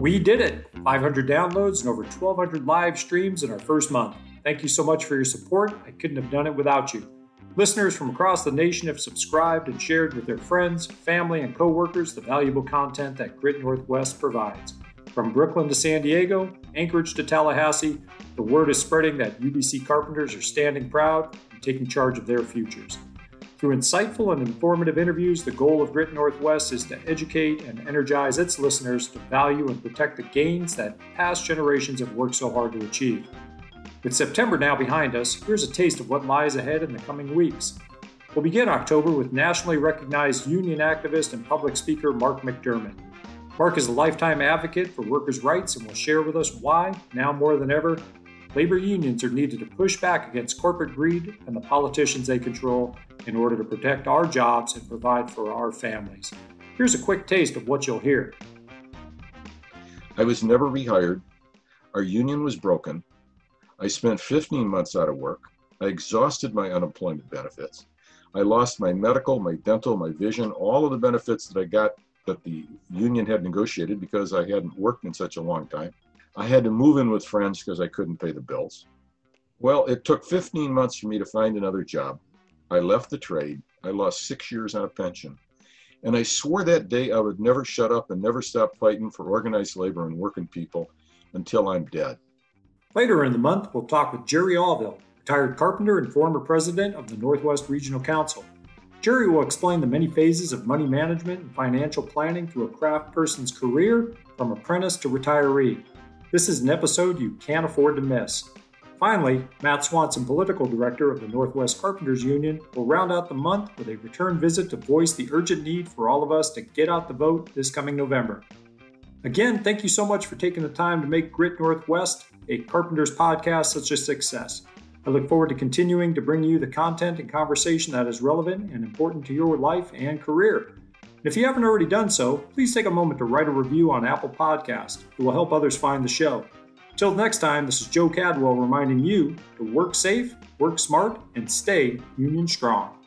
We did it! 500 downloads and over 1,200 live streams in our first month. Thank you so much for your support. I couldn't have done it without you. Listeners from across the nation have subscribed and shared with their friends, family, and coworkers the valuable content that Grit Northwest provides. From Brooklyn to San Diego, Anchorage to Tallahassee, the word is spreading that UBC carpenters are standing proud and taking charge of their futures. Through insightful and informative interviews, the goal of Grit Northwest is to educate and energize its listeners to value and protect the gains that past generations have worked so hard to achieve. With September now behind us, here's a taste of what lies ahead in the coming weeks. We'll begin October with nationally recognized union activist and public speaker Mark McDermott. Mark is a lifetime advocate for workers' rights and will share with us why, now more than ever, labor unions are needed to push back against corporate greed and the politicians they control in order to protect our jobs and provide for our families. Here's a quick taste of what you'll hear. I was never rehired. Our union was broken. I spent 15 months out of work. I exhausted my unemployment benefits. I lost my medical, my dental, my vision, all of the benefits that I got that the union had negotiated because I hadn't worked in such a long time. I had to move in with friends because I couldn't pay the bills. Well, it took 15 months for me to find another job. I left the trade. I lost 6 years on a pension. And I swore that day I would never shut up and never stop fighting for organized labor and working people until I'm dead. Later in the month, we'll talk with Jerry Allville, retired carpenter and former president of the Northwest Regional Council. Jerry will explain the many phases of money management and financial planning through a craft person's career from apprentice to retiree. This is an episode you can't afford to miss. Finally, Matt Swanson, political director of the Northwest Carpenters Union, will round out the month with a return visit to voice the urgent need for all of us to get out the vote this coming November. Again, thank you so much for taking the time to make Grit Northwest a Carpenters podcast such a success. I look forward to continuing to bring you the content and conversation that is relevant and important to your life and career. And if you haven't already done so, please take a moment to write a review on Apple Podcasts. It will help others find the show. Till next time, this is Joe Cadwell reminding you to work safe, work smart, and stay union strong.